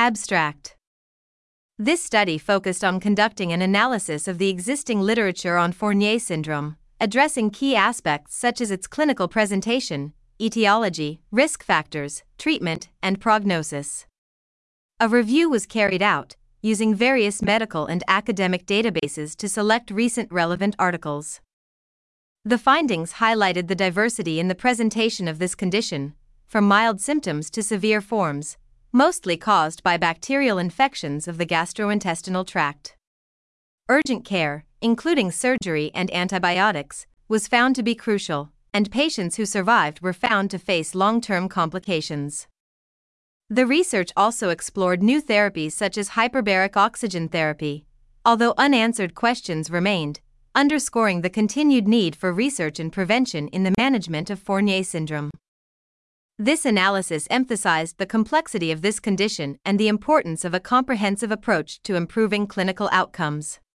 Abstract. This study focused on conducting an analysis of the existing literature on Fournier syndrome, addressing key aspects such as its clinical presentation, etiology, risk factors, treatment, and prognosis. A review was carried out, using various medical and academic databases to select recent relevant articles. The findings highlighted the diversity in the presentation of this condition, from mild symptoms to severe forms, mostly caused by bacterial infections of the gastrointestinal tract. Urgent care, including surgery and antibiotics, was found to be crucial, and patients who survived were found to face long-term complications. The research also explored new therapies such as hyperbaric oxygen therapy, although unanswered questions remained, underscoring the continued need for research and prevention in the management of Fournier syndrome. This analysis emphasized the complexity of this condition and the importance of a comprehensive approach to improving clinical outcomes.